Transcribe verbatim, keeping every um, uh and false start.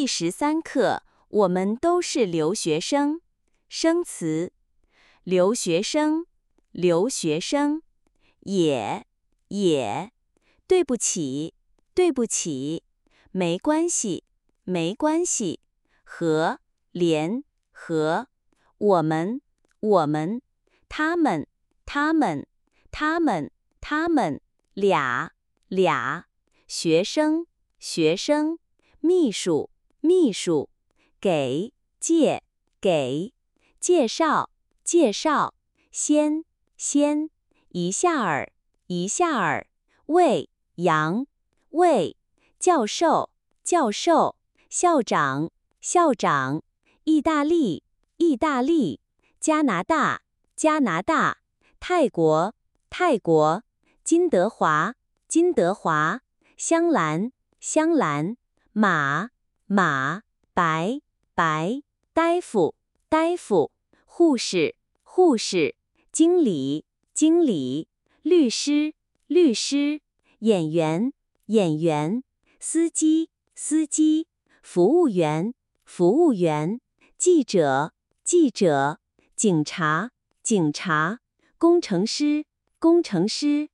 第十三课，我们都是留学生。生词：留学生，留学生，也，也，对不起，对不起，没关系，没关系，和，连，和，我们，我们，他们，他们，他们，他们，俩，俩，学生，学生，秘书，秘书，给，借，给，介绍，介绍，先，先，一下儿，一下儿，喂，羊，喂，教授，教授，校长，校长，意大利，意大利，加拿大，加拿大，泰国，泰国，金德华，金德华，香兰，香兰，马，马，白，白，大夫，大夫，护士，护士，经理，经理，律师，律师，演员，演员，司机，司机，服务员，服务员，记者，记者，警察，警察，工程师，工程师，